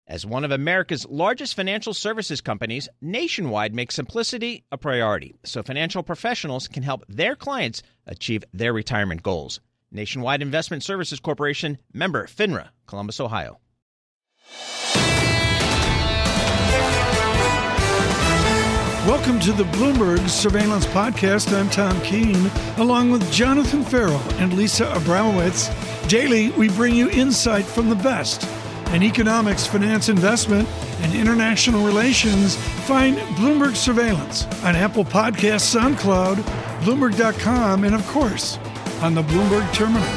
As one of America's largest financial services companies, Nationwide makes simplicity a priority so financial professionals can help their clients achieve their retirement goals. Nationwide Investment Services Corporation, member FINRA, Columbus, Ohio. Welcome to the Bloomberg Surveillance Podcast. I'm Tom Keene, along with Jonathan Farrell and Lisa Abramowitz. Daily, we bring you insight from the best in economics, finance, investment, and international relations. Find Bloomberg Surveillance on Apple Podcasts, SoundCloud, Bloomberg.com, and of course, on the Bloomberg Terminal.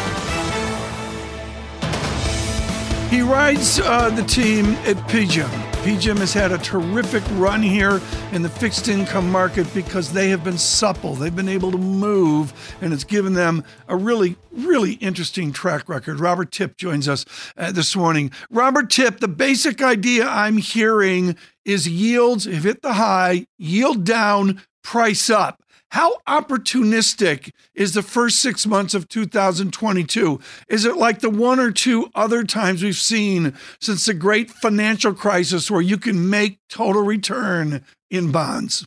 He rides the team at PGIM. PGIM has had a terrific run here in the fixed income market because they have been supple. They've been able to move, and it's given them a really, really interesting track record. Robert Tipp joins us this morning. Robert Tipp, the basic idea I'm hearing is yields have hit the high, yield down, price up. How opportunistic is the first 6 months of 2022? Is it like the one or two other times we've seen since the great financial crisis where you can make total return in bonds?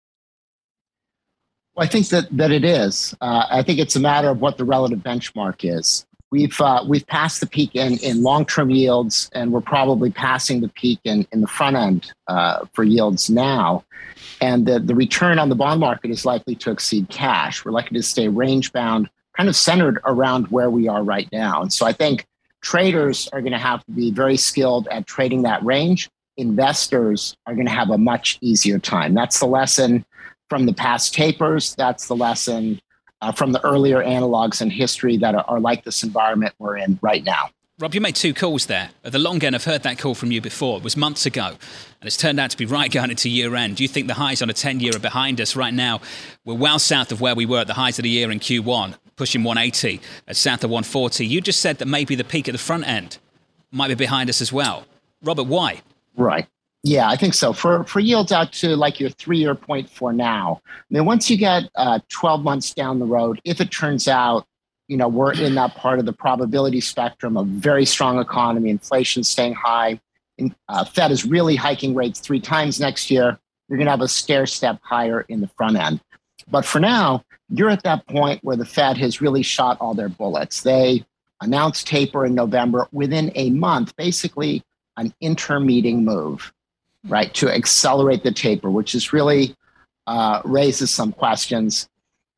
Well, I think that it is. I think it's a matter of what the relative benchmark is. We've passed the peak in long-term yields, and we're probably passing the peak in the front end for yields now. And the return on the bond market is likely to exceed cash. We're likely to stay range-bound, kind of centered around where we are right now. And so I think traders are going to have to be very skilled at trading that range. Investors are going to have a much easier time. That's the lesson from the past tapers. That's the lesson from the earlier analogs in history that are like this environment we're in right now. Rob, you made two calls there. At the long end, I've heard that call from you before. It was months ago, and it's turned out to be right going into year end. Do you think the highs on a 10-year are behind us right now? We're well south of where we were at the highs of the year in Q1, pushing 180, at south of 140. You just said that maybe the peak at the front end might be behind us as well. Robert, why? Right. Yeah, I think so. For yields out to like your 3-year point for now, I mean, once you get 12 months down the road, if it turns out we're in that part of the probability spectrum of very strong economy, inflation staying high, and Fed is really hiking rates 3 times next year, you're going to have a stair step higher in the front end. But for now, you're at that point where the Fed has really shot all their bullets. They announced taper in November. Within a month, basically an intermeeting move, right, to accelerate the taper, which is really raises some questions.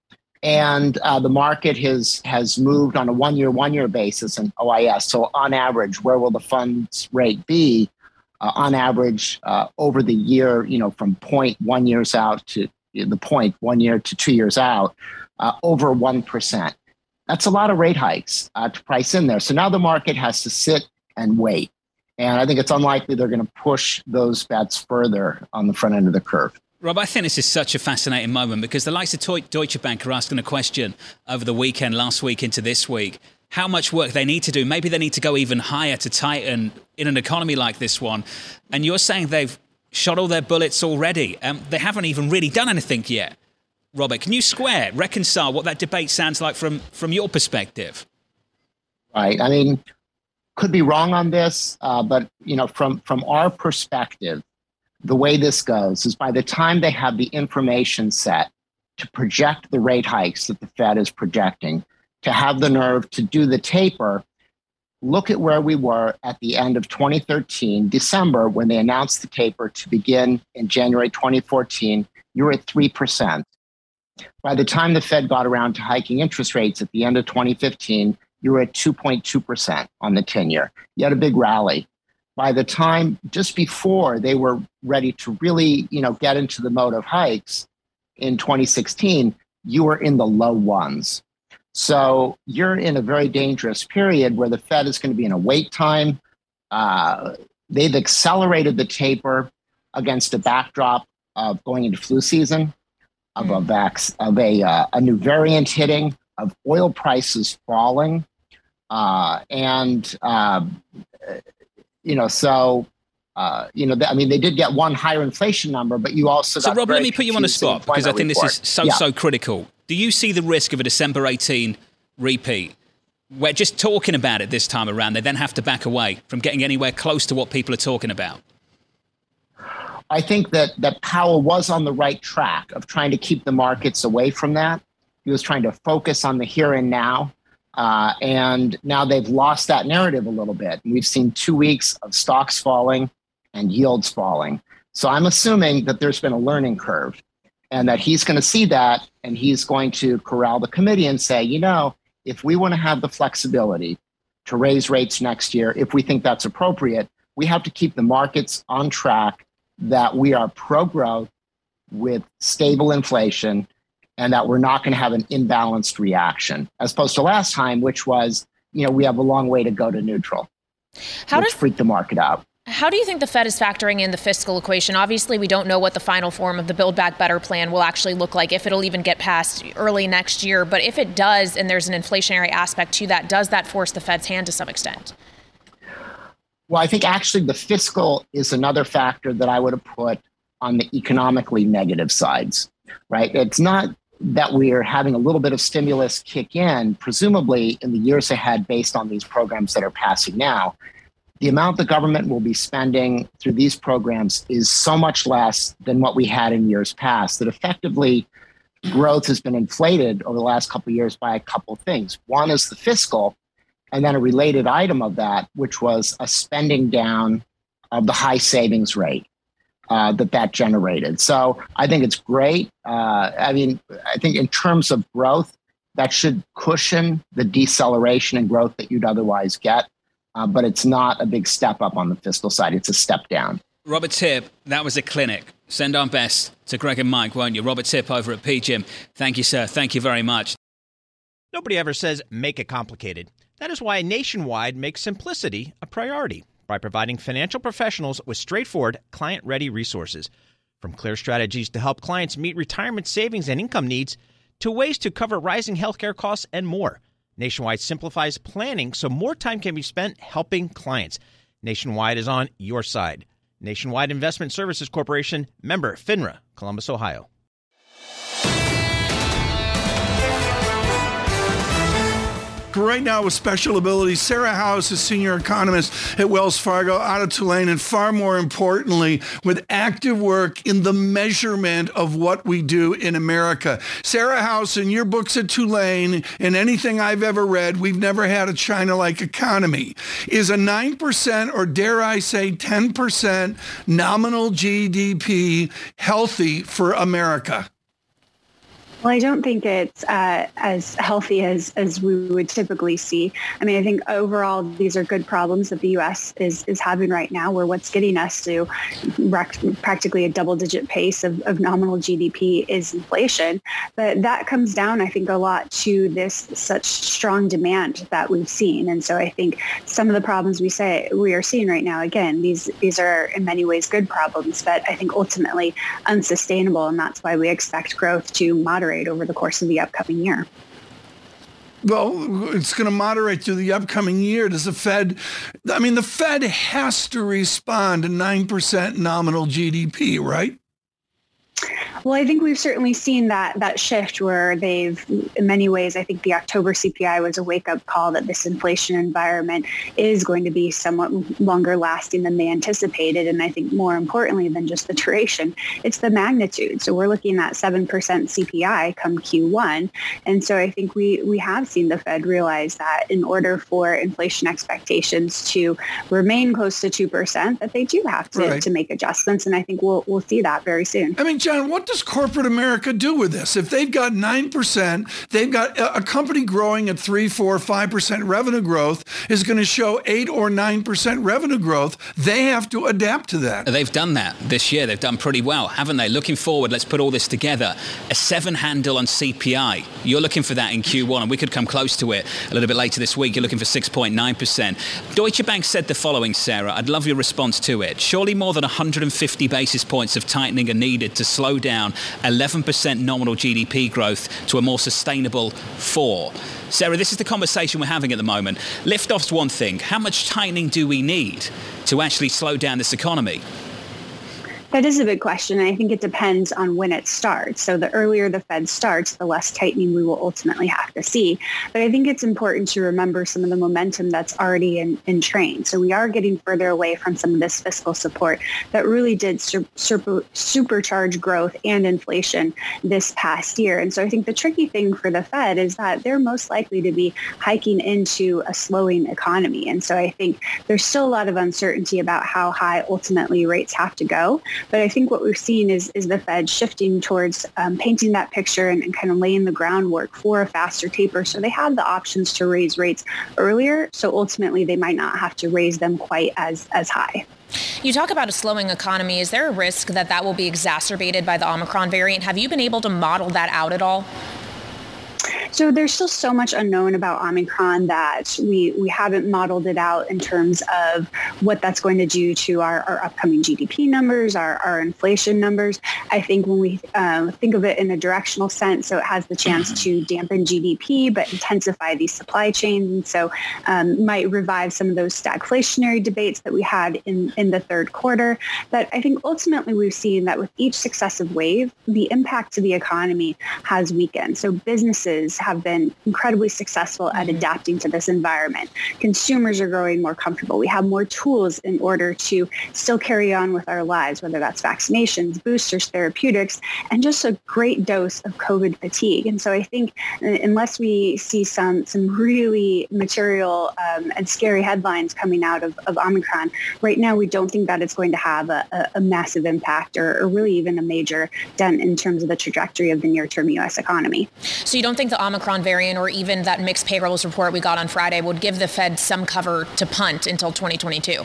And the market has moved on a one-year basis in OIS. So on average, where will the funds rate be on average over the year, from 0.1 years out to the point 1 year to 2 years out, over 1%. That's a lot of rate hikes to price in there. So now the market has to sit and wait. And I think it's unlikely they're going to push those bets further on the front end of the curve. Rob, I think this is such a fascinating moment because the likes of Deutsche Bank are asking a question over the weekend, last week into this week, how much work they need to do. Maybe they need to go even higher to tighten in an economy like this one. And you're saying they've shot all their bullets already. They haven't even really done anything yet. Robert, can you reconcile what that debate sounds like from your perspective? Right. I mean, could be wrong on this, but from our perspective, the way this goes is by the time they have the information set to project the rate hikes that the Fed is projecting, to have the nerve to do the taper, look at where we were at the end of 2013, December, when they announced the taper to begin in January 2014, you were at 3%. By the time the Fed got around to hiking interest rates at the end of 2015, you were at 2.2% on the 10-year. You had a big rally. By the time, just before they were ready to really, get into the mode of hikes in 2016, you were in the low ones. So you're in a very dangerous period where the Fed is going to be in a wait time. They've accelerated the taper against a backdrop of going into flu season, of a new variant hitting, of oil prices falling, they did get one higher inflation number, but you also got. So, Rob, let me put you on the spot because I think this is so critical. Do you see the risk of a December 18 repeat? where just talking about it this time around, they then have to back away from getting anywhere close to what people are talking about? I think that Powell was on the right track of trying to keep the markets away from that. He was trying to focus on the here and now. And now they've lost that narrative a little bit. We've seen 2 weeks of stocks falling and yields falling. So I'm assuming that there's been a learning curve and that he's going to see that and he's going to corral the committee and say, if we want to have the flexibility to raise rates next year, if we think that's appropriate, we have to keep the markets on track, that we are pro-growth with stable inflation, and that we're not going to have an imbalanced reaction, as opposed to last time, which was, we have a long way to go to neutral, which freaked the market out. How do you think the Fed is factoring in the fiscal equation? Obviously, we don't know what the final form of the Build Back Better plan will actually look like, if it'll even get passed early next year. But if it does, and there's an inflationary aspect to that, does that force the Fed's hand to some extent? Well, I think actually the fiscal is another factor that I would have put on the economically negative sides, right? It's not that we're having a little bit of stimulus kick in, presumably in the years ahead based on these programs that are passing now. The amount the government will be spending through these programs is so much less than what we had in years past that effectively growth has been inflated over the last couple of years by a couple of things. One is the fiscal, and then a related item of that, which was a spending down of the high savings rate that generated. So I think it's great. I think in terms of growth, that should cushion the deceleration in growth that you'd otherwise get. But it's not a big step up on the fiscal side. It's a step down. Robert Tipp, that was a clinic. Send our best to Greg and Mike, won't you? Robert Tipp over at PGIM. Thank you, sir. Thank you very much. Nobody ever says make it complicated. That is why Nationwide makes simplicity a priority by providing financial professionals with straightforward, client-ready resources. From clear strategies to help clients meet retirement savings and income needs, to ways to cover rising healthcare costs and more. Nationwide simplifies planning so more time can be spent helping clients. Nationwide is on your side. Nationwide Investment Services Corporation, member FINRA, Columbus, Ohio. Right now with special abilities, Sarah House is senior economist at Wells Fargo out of Tulane, and far more importantly, with active work in the measurement of what we do in America. Sarah House, in your books at Tulane, and anything I've ever read, we've never had a China-like economy. Is a 9%, or dare I say 10% nominal GDP healthy for America? Well, I don't think it's as healthy as we would typically see. I mean, I think overall, these are good problems that the U.S. is having right now, where what's getting us to practically a double-digit pace of nominal GDP is inflation. But that comes down, I think, a lot to this such strong demand that we've seen. And so I think some of the problems we are seeing right now, again, these are in many ways good problems, but I think ultimately unsustainable. And that's why we expect growth to moderate over the course of the upcoming year. Well, it's going to moderate through the upcoming year. Does the Fed has to respond to 9% nominal GDP, right? Well, I think we've certainly seen that shift where they've, in many ways, I think the October CPI was a wake-up call that this inflation environment is going to be somewhat longer lasting than they anticipated. And I think more importantly than just the duration, it's the magnitude. So we're looking at 7% CPI come Q1. And so I think we have seen the Fed realize that in order for inflation expectations to remain close to 2%, that they do have to make adjustments. And I think we'll see that very soon. I mean, John, what does corporate America do with this? If they've got 9%, they've got a company growing at 3, 4, 5% revenue growth is going to show 8 or 9% revenue growth. They have to adapt to that. They've done that this year. They've done pretty well, haven't they? Looking forward, let's put all this together. A 7 handle on CPI. You're looking for that in Q1, and we could come close to it a little bit later this week. You're looking for 6.9%. Deutsche Bank said the following, Sarah. I'd love your response to it. Surely more than 150 basis points of tightening are needed to slow down 11% nominal GDP growth to a more sustainable 4%. Sarah, this is the conversation we're having at the moment. Liftoff's one thing. How much tightening do we need to actually slow down this economy? That is a big question. And I think it depends on when it starts. So the earlier the Fed starts, the less tightening we will ultimately have to see. But I think it's important to remember some of the momentum that's already in train. So we are getting further away from some of this fiscal support that really did supercharge growth and inflation this past year. And so I think the tricky thing for the Fed is that they're most likely to be hiking into a slowing economy. And so I think there's still a lot of uncertainty about how high ultimately rates have to go. But I think what we've seen is the Fed shifting towards painting that picture and kind of laying the groundwork for a faster taper. So they have the options to raise rates earlier. So ultimately, they might not have to raise them quite as high. You talk about a slowing economy. Is there a risk that will be exacerbated by the Omicron variant? Have you been able to model that out at all? So there's still so much unknown about Omicron that we haven't modeled it out in terms of what that's going to do to our upcoming GDP numbers, our inflation numbers. I think when we think of it in a directional sense, so it has the chance to dampen GDP, but intensify these supply chains. And so might revive some of those stagflationary debates that we had in the third quarter. But I think ultimately we've seen that with each successive wave, the impact to the economy has weakened. So businesses have been incredibly successful at adapting to this environment. Consumers are growing more comfortable. We have more tools in order to still carry on with our lives, whether that's vaccinations, boosters, therapeutics, and just a great dose of COVID fatigue. And so I think unless we see some really material and scary headlines coming out of Omicron, right now we don't think that it's going to have a massive impact or really even a major dent in terms of the trajectory of the near-term U.S. economy. So you don't think the Omicron variant or even that mixed payrolls report we got on Friday would give the Fed some cover to punt until 2022?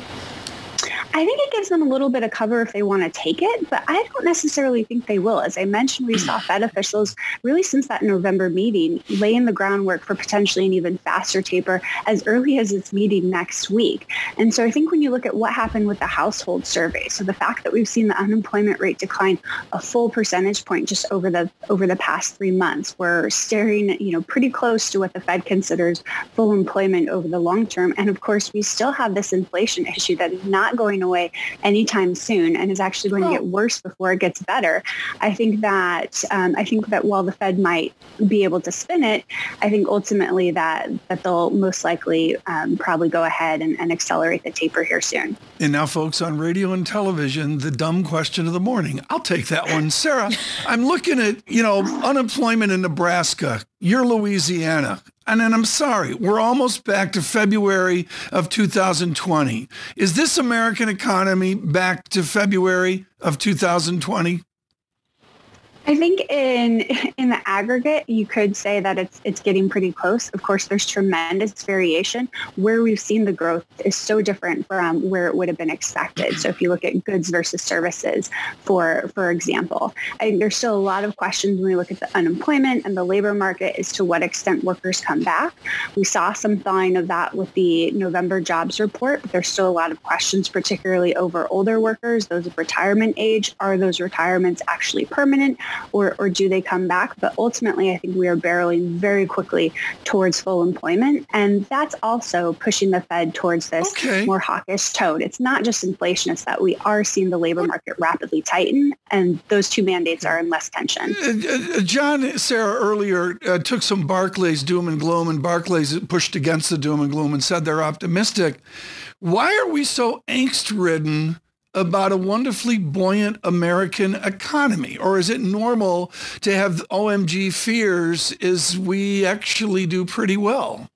I think it gives them a little bit of cover if they want to take it, but I don't necessarily think they will. As I mentioned, we saw Fed officials really since that November meeting laying the groundwork for potentially an even faster taper as early as its meeting next week. And so I think when you look at what happened with the household survey, so the fact that we've seen the unemployment rate decline a full percentage point just over the past 3 months, we're staring, pretty close to what the Fed considers full employment over the long term. And of course, we still have this inflation issue that is not going away anytime soon and is actually going to get worse before it gets better. I think that while the Fed might be able to spin it, I think ultimately that they'll most likely probably go ahead and accelerate the taper here soon. And now, folks, on radio and television, the dumb question of the morning. I'll take that one. Sarah, I'm looking at, unemployment in Nebraska. You're Louisiana. And then I'm sorry, we're almost back to February of 2020. Is this American economy back to February of 2020? I think in the aggregate, you could say that it's getting pretty close. Of course, there's tremendous variation. Where we've seen the growth is so different from where it would have been expected. So if you look at goods versus services, for example, I think there's still a lot of questions when we look at the unemployment and the labor market as to what extent workers come back. We saw some thawing of that with the November jobs report, but there's still a lot of questions, particularly over older workers, those of retirement age. Are those retirements actually permanent? Or do they come back? But ultimately, I think we are barreling very quickly towards full employment. And that's also pushing the Fed towards this more hawkish tone. It's not just inflation. It's that we are seeing the labor market rapidly tighten. And those two mandates are in less tension. John, Sarah earlier took some Barclays doom and gloom, and Barclays pushed against the doom and gloom and said they're optimistic. Why are we so angst-ridden about a wonderfully buoyant American economy? Or is it normal to have OMG fears as we actually do pretty well?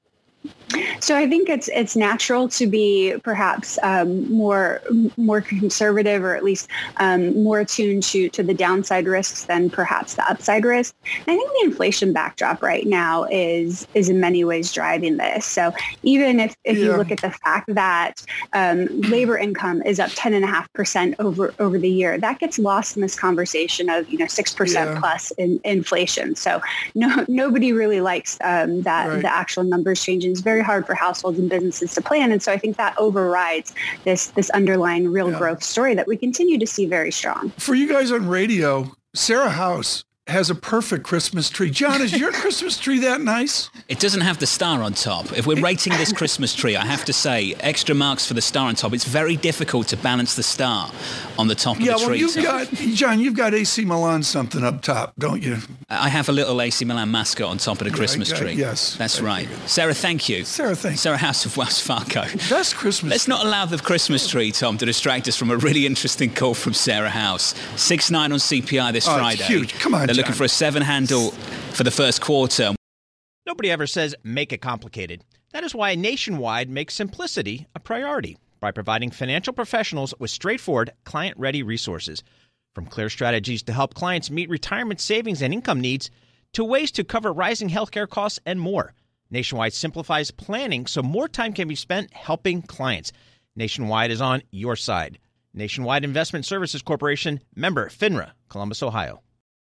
So I think it's natural to be perhaps more conservative, or at least more attuned to the downside risks than perhaps the upside risk. And I think the inflation backdrop right now is in many ways driving this. So even if you look at the fact that labor income is up 10.5% over the year, that gets lost in this conversation of 6% plus in inflation. So nobody really likes that the actual numbers changing. It's very hard for households and businesses to plan. And so I think that overrides this underlying real growth story that we continue to see very strong. For you guys on radio, Sarah House has a perfect Christmas tree. John, is your Christmas tree that nice? It doesn't have the star on top. If we're rating this Christmas tree, I have to say, extra marks for the star on top. It's very difficult to balance the star on the top of the tree. John, you've got AC Milan something up top, don't you? I have a little AC Milan mascot on top of the Christmas tree. Yes. That's right. Sarah, thank you. Sarah House of Wells Fargo. Best Christmas Let's not allow the Christmas tree, Tom, to distract us from a really interesting call from Sarah House. 6.9 on CPI this Friday. It's huge. Come on, They're looking for a 7 handle for the first quarter. Nobody ever says make it complicated. That is why Nationwide makes simplicity a priority by providing financial professionals with straightforward, client-ready resources. From clear strategies to help clients meet retirement savings and income needs to ways to cover rising healthcare costs and more. Nationwide simplifies planning so more time can be spent helping clients. Nationwide is on your side. Nationwide Investment Services Corporation, member FINRA, Columbus, Ohio.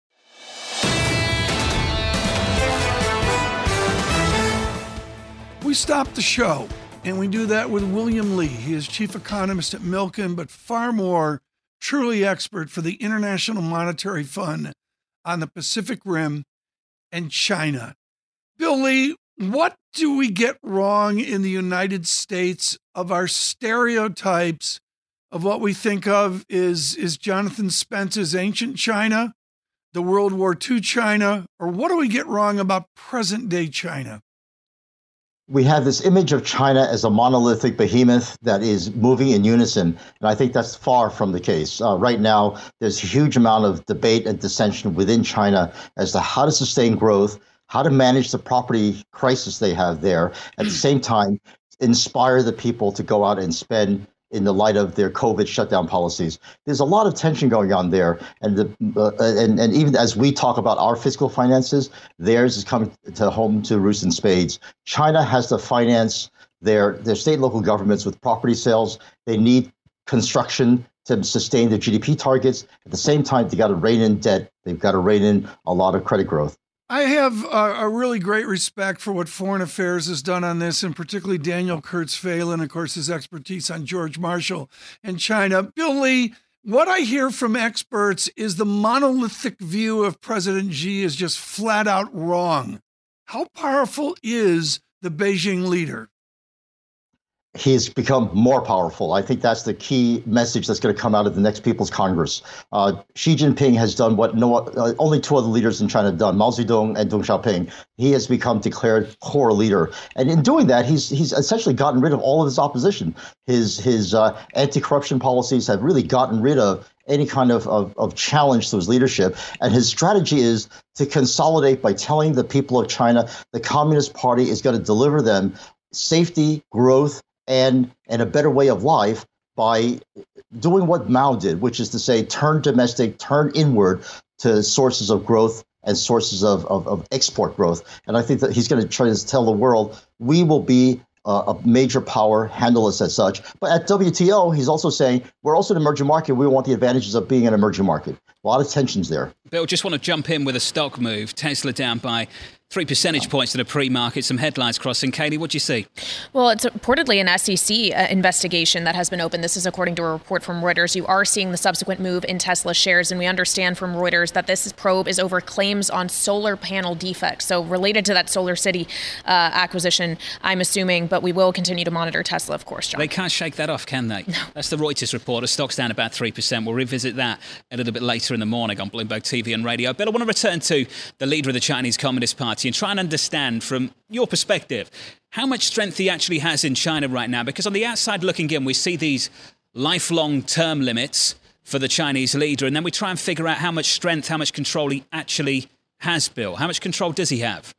We stop the show, and we do that with William Lee. He is chief economist at Milken, but far more, truly expert for the International Monetary Fund on the Pacific Rim and China. Bill Lee, what do we get wrong in the United States of our stereotypes of what we think of is Jonathan Spence's ancient China, the World War II China, or what do we get wrong about present-day China? We have this image of China as a monolithic behemoth that is moving in unison, and I think that's far from the case. Right now, there's a huge amount of debate and dissension within China as to how to sustain growth, how to manage the property crisis they have there, at the same time, inspire the people to go out and spend in the light of their COVID shutdown policies. There's a lot of tension going on there. And and even as we talk about our fiscal finances, theirs is coming home to roost in spades. China has to finance their state and local governments with property sales. They need construction to sustain their GDP targets. At the same time, they got to rein in debt. They've got to rein in a lot of credit growth. I have a really great respect for what Foreign Affairs has done on this, and particularly Daniel Kurtz-Phelan, of course, his expertise on George Marshall and China. Bill Lee, what I hear from experts is the monolithic view of President Xi is just flat out wrong. How powerful is the Beijing leader? He's become more powerful. I think that's the key message that's going to come out of the next People's Congress. Xi Jinping has done what only two other leaders in China have done, Mao Zedong and Deng Xiaoping. He has become declared core leader. And in doing that, he's essentially gotten rid of all of his opposition. His anti-corruption policies have really gotten rid of any kind of challenge to his leadership. And his strategy is to consolidate by telling the people of China the Communist Party is going to deliver them safety, growth, and a better way of life by doing what Mao did, which is to say, turn domestic, turn inward to sources of growth and sources of export growth. And I think that he's going to try to tell the world, we will be a major power, handle us as such. But at WTO, he's also saying, we're also an emerging market. We want the advantages of being an emerging market. A lot of tensions there. Bill, just want to jump in with a stock move. Tesla down by 3 percentage points to the pre-market. Some headlines crossing. Katie, what do you see? Well, it's reportedly an SEC investigation that has been opened. This is according to a report from Reuters. You are seeing the subsequent move in Tesla shares, and we understand from Reuters that this probe is over claims on solar panel defects. So related to that SolarCity acquisition, I'm assuming, but we will continue to monitor Tesla, of course, John. They can't shake that off, can they? No. That's the Reuters report. The stock's down about 3%. We'll revisit that a little bit later in the morning on Bloomberg TV and radio. But I want to return to the leader of the Chinese Communist Party and try and understand from your perspective how much strength he actually has in China right now. Because on the outside looking in, we see these lifelong term limits for the Chinese leader, and then we try and figure out how much strength, how much control he actually has, Bill. How much control does he have?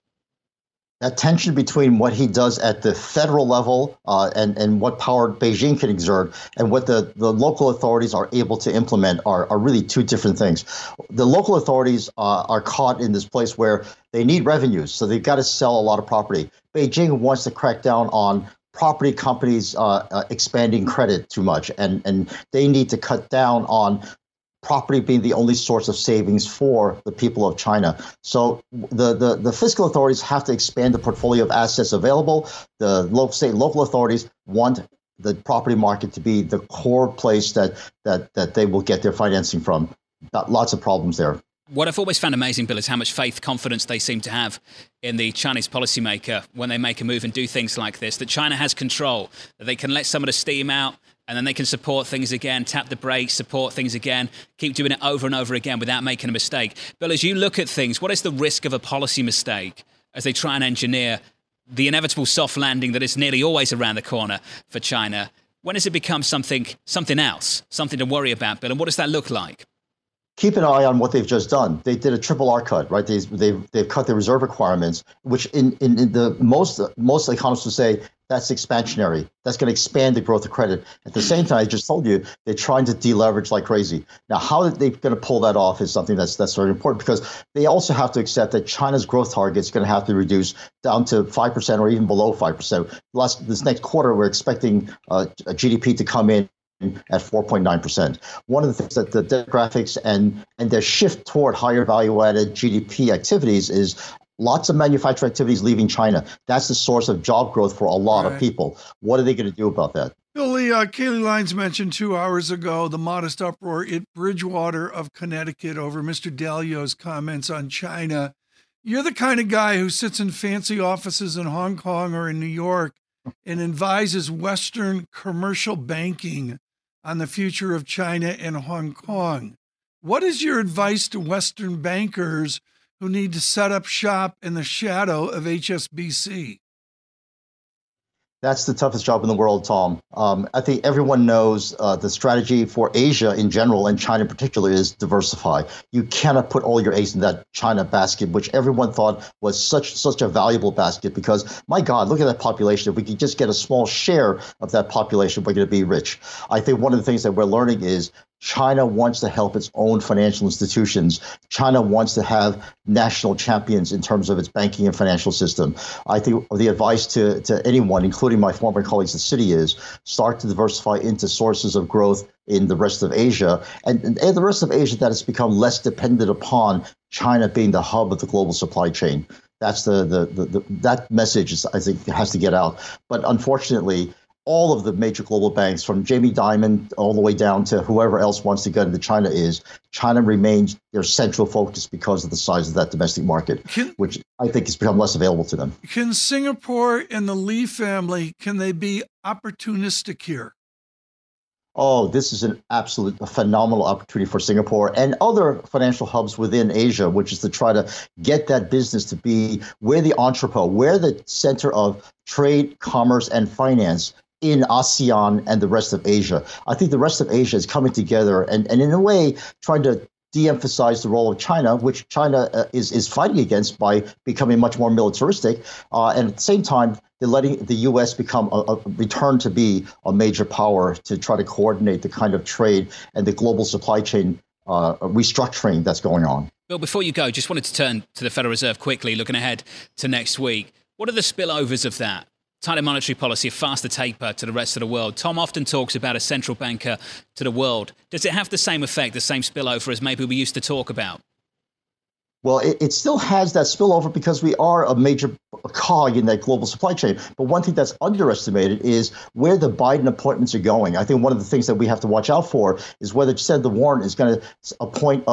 That tension between what he does at the federal level and what power Beijing can exert and what the local authorities are able to implement are really two different things. The local authorities are caught in this place where they need revenues, so they've got to sell a lot of property. Beijing wants to crack down on property companies expanding credit too much, and they need to cut down on property being the only source of savings for the people of China. So the fiscal authorities have to expand the portfolio of assets available. The state and local authorities want the property market to be the core place that they will get their financing from. Got lots of problems there. What I've always found amazing, Bill, is how much faith, confidence they seem to have in the Chinese policymaker when they make a move and do things like this, that China has control, that they can let some of the steam out and then they can support things again, tap the brakes, support things again, keep doing it over and over again without making a mistake. Bill, as you look at things, what is the risk of a policy mistake as they try and engineer the inevitable soft landing that is nearly always around the corner for China? When does it become something else, something to worry about, Bill? And what does that look like? Keep an eye on what they've just done. They did a triple R cut, right? They've cut their reserve requirements, which in the most economists would say that's expansionary. That's going to expand the growth of credit. At the same time, I just told you they're trying to deleverage like crazy. Now, how they're going to pull that off is something that's very important, because they also have to accept that China's growth target is going to have to reduce down to 5% or even below 5%. This next quarter, we're expecting a GDP to come in at 4.9%. One of the things that the demographics and their shift toward higher value-added GDP activities is lots of manufacturing activities leaving China. That's the source of job growth for a lot of people. What are they going to do about that? Billy, Kayleigh Lyons mentioned 2 hours ago the modest uproar at Bridgewater of Connecticut over Mr. Dalio's comments on China. You're the kind of guy who sits in fancy offices in Hong Kong or in New York and advises Western commercial banking on the future of China and Hong Kong. What is your advice to Western bankers who need to set up shop in the shadow of HSBC? That's the toughest job in the world, Tom. I think everyone knows the strategy for Asia in general and China in particular is diversify. You cannot put all your eggs in that China basket, which everyone thought was such a valuable basket, because, my God, look at that population. If we could just get a small share of that population, we're going to be rich. I think one of the things that we're learning is China wants to help its own financial institutions. China wants to have national champions in terms of its banking and financial system. I think the advice to anyone, including my former colleagues at Citi, is start to diversify into sources of growth in the rest of Asia, and the rest of Asia that has become less dependent upon China being the hub of the global supply chain. That's that message is, I think, has to get out. But unfortunately, all of the major global banks, from Jamie Dimon all the way down to whoever else wants to get into China remains their central focus because of the size of that domestic market, which I think has become less available to them. Can Singapore and the Lee family, can they be opportunistic here? Oh, this is an absolute phenomenal opportunity for Singapore and other financial hubs within Asia, which is to try to get that business to be where the entrepot, where the center of trade, commerce, and finance in ASEAN and the rest of Asia. I think the rest of Asia is coming together and in a way trying to de-emphasize the role of China, which China is fighting against by becoming much more militaristic. And at the same time, they're letting the U.S. become a return to be a major power to try to coordinate the kind of trade and the global supply chain restructuring that's going on. Bill, before you go, just wanted to turn to the Federal Reserve quickly, looking ahead to next week. What are the spillovers of that? Tighter monetary policy, a faster taper to the rest of the world. Tom often talks about a central banker to the world. Does it have the same effect, the same spillover as maybe we used to talk about? Well, it still has that spillover because we are a major cog in that global supply chain. But one thing that's underestimated is where the Biden appointments are going. I think one of the things that we have to watch out for is whether Senator Warren is going to appoint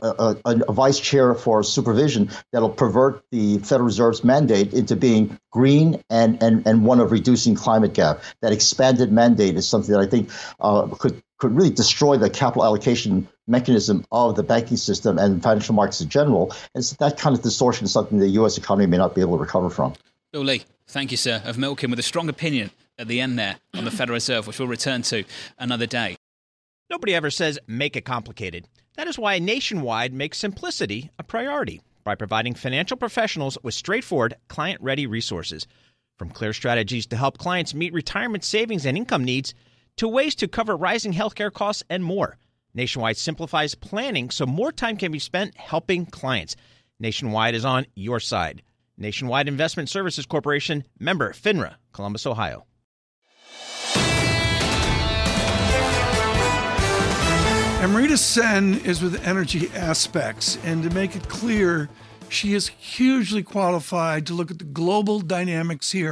a vice chair for supervision that'll pervert the Federal Reserve's mandate into being green and one of reducing climate gap. That expanded mandate is something that I think could really destroy the capital allocation mechanism of the banking system and financial markets in general. And so that kind of distortion is something the U.S. economy may not be able to recover from. Bill Lee, thank you, sir, of Milken, with a strong opinion at the end there on the Federal Reserve, which we'll return to another day. Nobody ever says make it complicated. That is why Nationwide makes simplicity a priority by providing financial professionals with straightforward, client-ready resources. From clear strategies to help clients meet retirement savings and income needs, to ways to cover rising healthcare costs and more. Nationwide simplifies planning so more time can be spent helping clients. Nationwide is on your side. Nationwide Investment Services Corporation, member FINRA, Columbus, Ohio. Amrita Sen is with Energy Aspects, and to make it clear, she is hugely qualified to look at the global dynamics here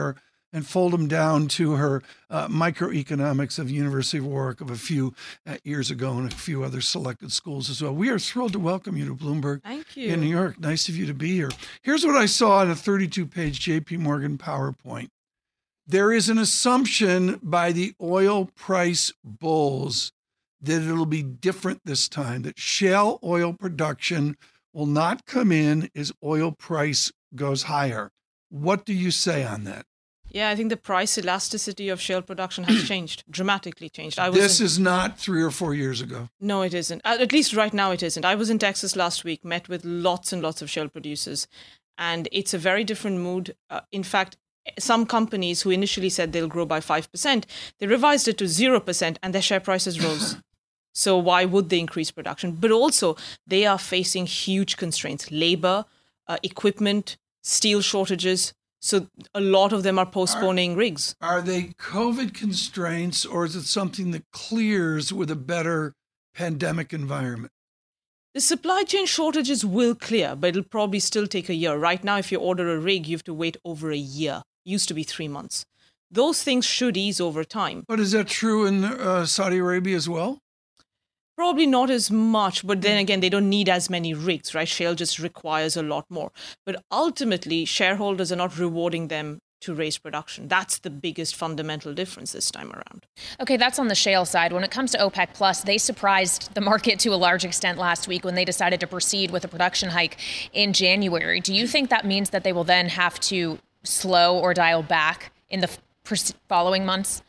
and fold them down to her microeconomics of University of Warwick of a few years ago and a few other selected schools as well. We are thrilled to welcome you to Bloomberg. Thank you. In New York. Nice of you to be here. Here's what I saw on a 32-page JP Morgan PowerPoint. There is an assumption by the oil price bulls that it'll be different this time, that shale oil production will not come in as oil price goes higher. What do you say on that? Yeah, I think the price elasticity of shale production has changed, dramatically changed. This is not 3 or 4 years ago. No, it isn't. At least right now it isn't. I was in Texas last week, met with lots and lots of shale producers, and it's a very different mood. In fact, some companies who initially said they'll grow by 5%, they revised it to 0% and their share prices rose. So why would they increase production? But also, they are facing huge constraints, labor, equipment, steel shortages. So a lot of them are postponing rigs. Are they COVID constraints, or is it something that clears with a better pandemic environment? The supply chain shortages will clear, but it'll probably still take a year. Right now, if you order a rig, you have to wait over a year. Used to be 3 months. Those things should ease over time. But is that true in Saudi Arabia as well? Probably not as much, but then again, they don't need as many rigs, right? Shale just requires a lot more. But ultimately, shareholders are not rewarding them to raise production. That's the biggest fundamental difference this time around. Okay, that's on the shale side. When it comes to OPEC Plus, they surprised the market to a large extent last week when they decided to proceed with a production hike in January. Do you think that means that they will then have to slow or dial back in the following months?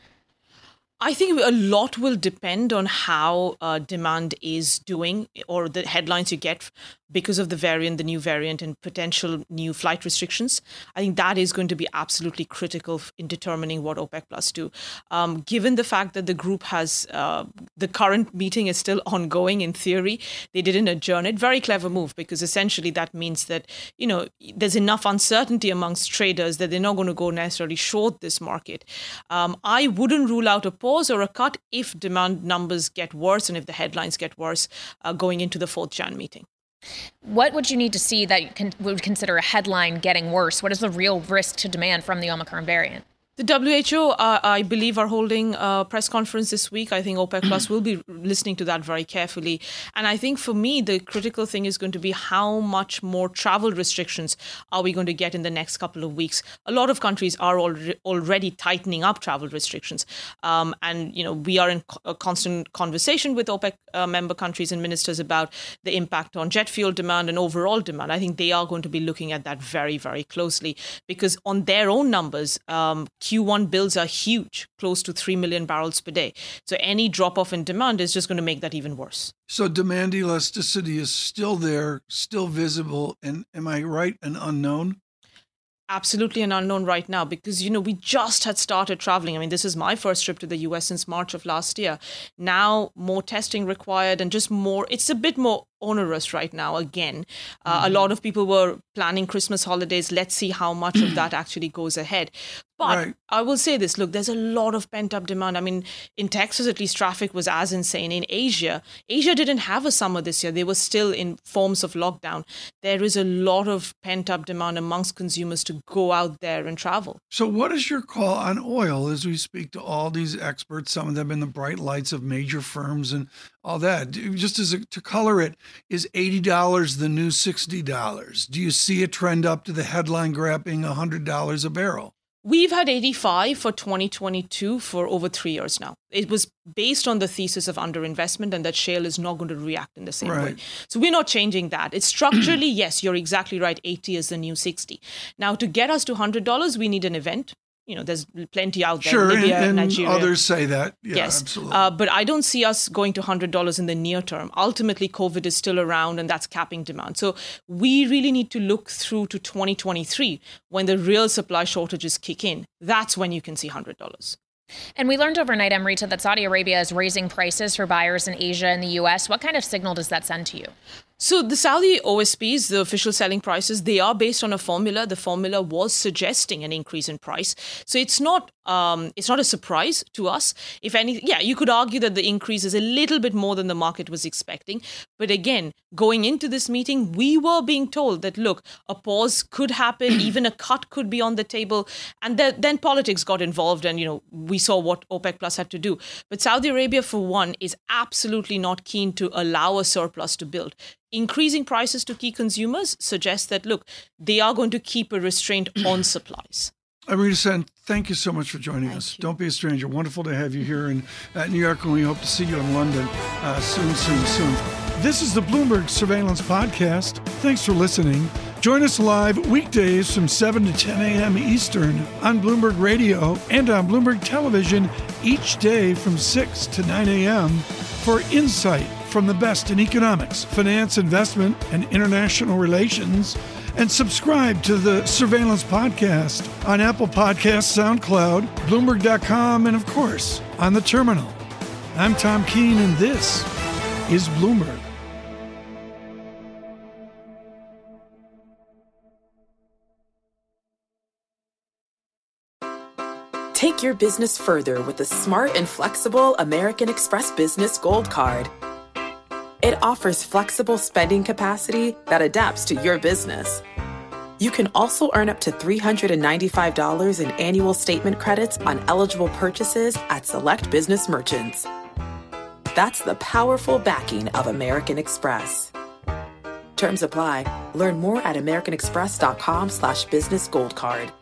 I think a lot will depend on how demand is doing, or the headlines you get because of the new variant and potential new flight restrictions. I think that is going to be absolutely critical in determining what OPEC Plus do. Given the fact that the group has, the current meeting is still ongoing in theory, they didn't adjourn it. Very clever move, because essentially that means that, there's enough uncertainty amongst traders that they're not going to go necessarily short this market. I wouldn't rule out a pause or a cut if demand numbers get worse and if the headlines get worse going into the 4th Jan meeting. What would you need to see that you would consider a headline getting worse? What is the real risk to demand from the Omicron variant? The WHO, I believe, are holding a press conference this week. I think OPEC Plus will be listening to that very carefully. And I think for me, the critical thing is going to be how much more travel restrictions are we going to get in the next couple of weeks. A lot of countries are already tightening up travel restrictions. And we are in a constant conversation with OPEC member countries and ministers about the impact on jet fuel demand and overall demand. I think they are going to be looking at that very, very closely, because on their own numbers, Q1 builds are huge, close to 3 million barrels per day. So any drop-off in demand is just going to make that even worse. So demand elasticity is still there, still visible, and am I right, an unknown? Absolutely an unknown right now, because, we just had started traveling. I mean, this is my first trip to the US since March of last year. Now, more testing required and just more, it's a bit more onerous right now again. A lot of people were planning Christmas holidays. Let's see how much of that actually goes ahead. But right. I will say this, look, there's a lot of pent-up demand. I mean, in Texas, at least, traffic was as insane. In Asia didn't have a summer this year. They were still in forms of lockdown. There is a lot of pent-up demand amongst consumers to go out there and travel. So what is your call on oil as we speak to all these experts, some of them in the bright lights of major firms and all that? Just to color it, is $80 the new $60? Do you see a trend up to the headline grabbing $100 a barrel? We've had 85 for 2022 for over 3 years now. It was based on the thesis of underinvestment and that shale is not going to react in the same way. So we're not changing that. It's structurally, yes, you're exactly right. 80 is the new 60. Now, to get us to $100, we need an event. There's plenty out there. Sure, Libya, and Nigeria. Others say that. Yeah, yes, absolutely. But I don't see us going to $100 in the near term. Ultimately, COVID is still around, and that's capping demand. So we really need to look through to 2023 when the real supply shortages kick in. That's when you can see $100. And we learned overnight, Amrita, that Saudi Arabia is raising prices for buyers in Asia and the U.S. What kind of signal does that send to you? So the Saudi OSPs, the official selling prices, they are based on a formula. The formula was suggesting an increase in price. So it's not It's not a surprise to us. If anything, yeah, you could argue that the increase is a little bit more than the market was expecting. But again, going into this meeting, we were being told that, look, a pause could happen, even a cut could be on the table. And then politics got involved and, we saw what OPEC Plus had to do. But Saudi Arabia, for one, is absolutely not keen to allow a surplus to build. Increasing prices to key consumers suggests that, look, they are going to keep a restraint on supplies. Amrita Sen, thank you so much for joining us. Don't be a stranger. Wonderful to have you here in New York, and we hope to see you in London soon. This is the Bloomberg Surveillance Podcast. Thanks for listening. Join us live weekdays from 7 to 10 a.m. Eastern on Bloomberg Radio and on Bloomberg Television each day from 6 to 9 a.m. for insight from the best in economics, finance, investment, and international relations. And subscribe to the Surveillance Podcast on Apple Podcasts, SoundCloud, Bloomberg.com, and of course, on the terminal. I'm Tom Keene, and this is Bloomberg. Take your business further with the smart and flexible American Express Business Gold Card. It offers flexible spending capacity that adapts to your business. You can also earn up to $395 in annual statement credits on eligible purchases at select business merchants. That's the powerful backing of American Express. Terms apply. Learn more at americanexpress.com/business gold card.